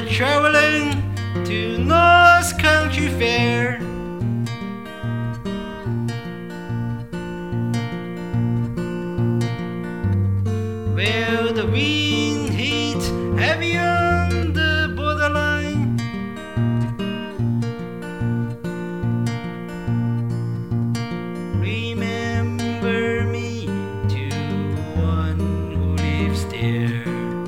traveling to North Country Fair, where the wind hits heavy on the borderline, remember me to one who lives there.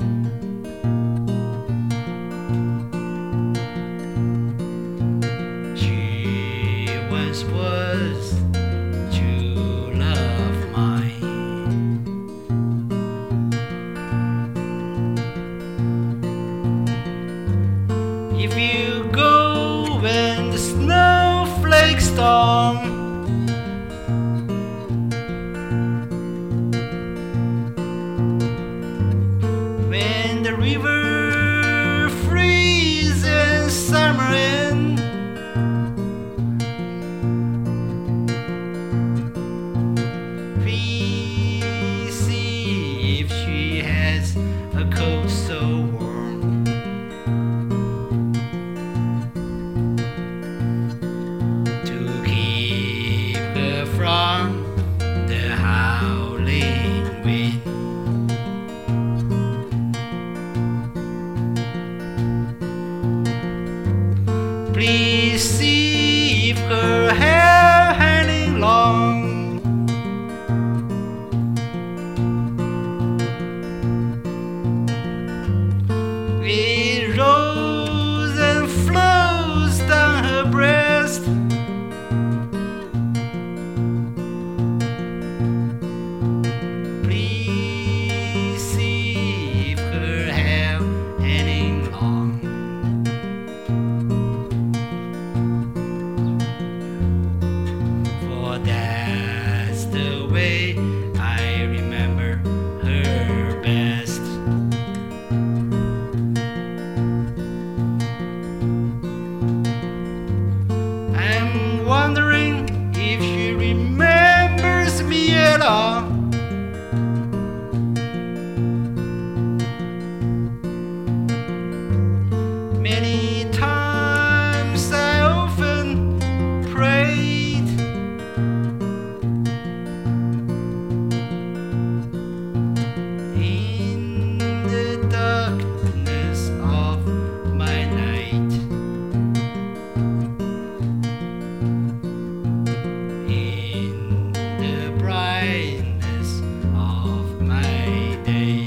She once was true love mine. If you go when the snowflakes storm, when the river freezes summer in, please see if she has a coat so warm to keep her from the howling wind. Please see if her hair hanging long, it rolls and flows down her breast. Please see if her hair hanging long. For that's the way I remember her best. I'm wondering if she remembers me at all. Many times I often prayed, in the darkness of my night, in the brightness of my day.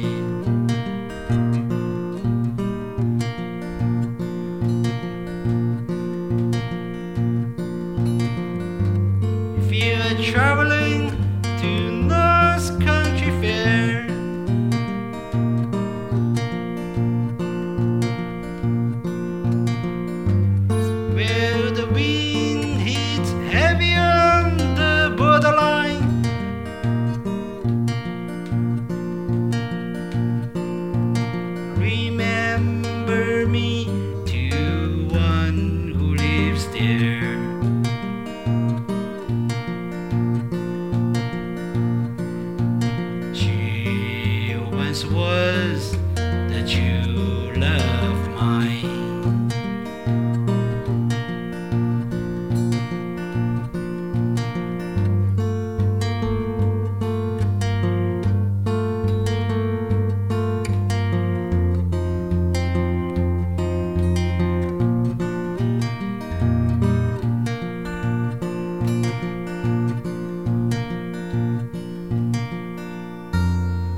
If you are traveling to North Country Fair, where the wind hits heavy on the borderline, remember me to one who lives there. She once was the true love mine.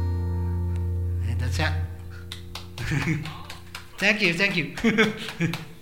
And that's it. Thank you.